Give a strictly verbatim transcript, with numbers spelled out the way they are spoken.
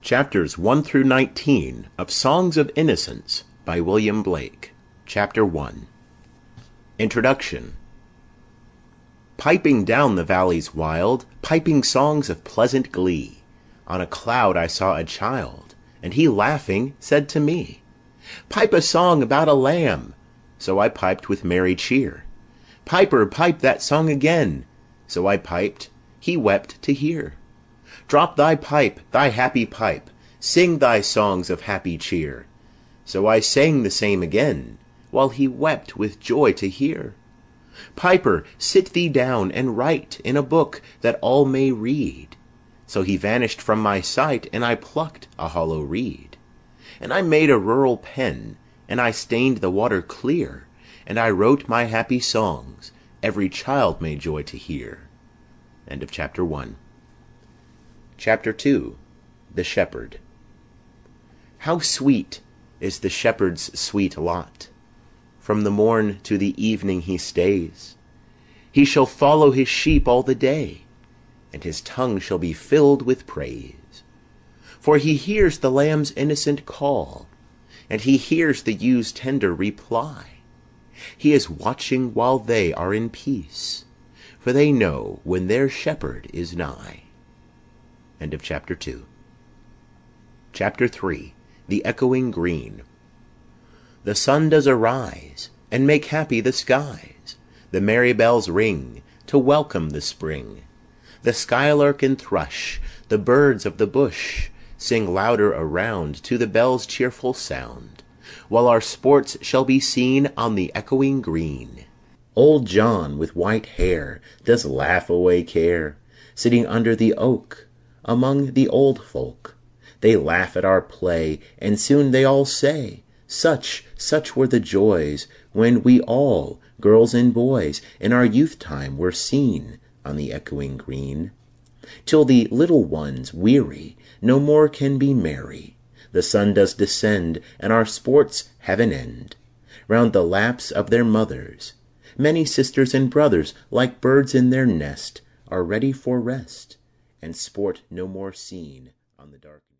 Chapters one through nineteen of Songs of Innocence by William Blake. Chapter one. Introduction. Piping down the valleys wild, piping songs of pleasant glee, on a cloud I saw a child, and he laughing said to me, "Pipe a song about a lamb." So I piped with merry cheer. "Piper, pipe that song again." So I piped, he wept to hear. "Drop thy pipe, thy happy pipe, sing thy songs of happy cheer." So I sang the same again, while he wept with joy to hear. "Piper, sit thee down and write in a book that all may read." So he vanished from my sight, and I plucked a hollow reed. And I made a rural pen, and I stained the water clear, and I wrote my happy songs, every child may joy to hear. End of chapter one. Chapter two. The Shepherd. How sweet is the shepherd's sweet lot! From the morn to the evening he stays. He shall follow his sheep all the day, and his tongue shall be filled with praise. For he hears the lamb's innocent call, and he hears the ewe's tender reply. He is watching while they are in peace, for they know when their shepherd is nigh. End of chapter two. Chapter three. The Echoing Green. The sun does arise, and make happy the skies. The merry bells ring, to welcome the spring. The skylark and thrush, the birds of the bush, sing louder around to the bell's cheerful sound, while our sports shall be seen on the echoing green. Old John with white hair does laugh away care, sitting under the oak, among the old folk. They laugh at our play, and soon they all say, Such, such were the joys, when we all, girls and boys, in our youth time were seen on the echoing green. Till the little ones, weary, no more can be merry. The sun does descend, and our sports have an end. Round the laps of their mothers, many sisters and brothers, like birds in their nest, are ready for rest, and sport no more seen on the dark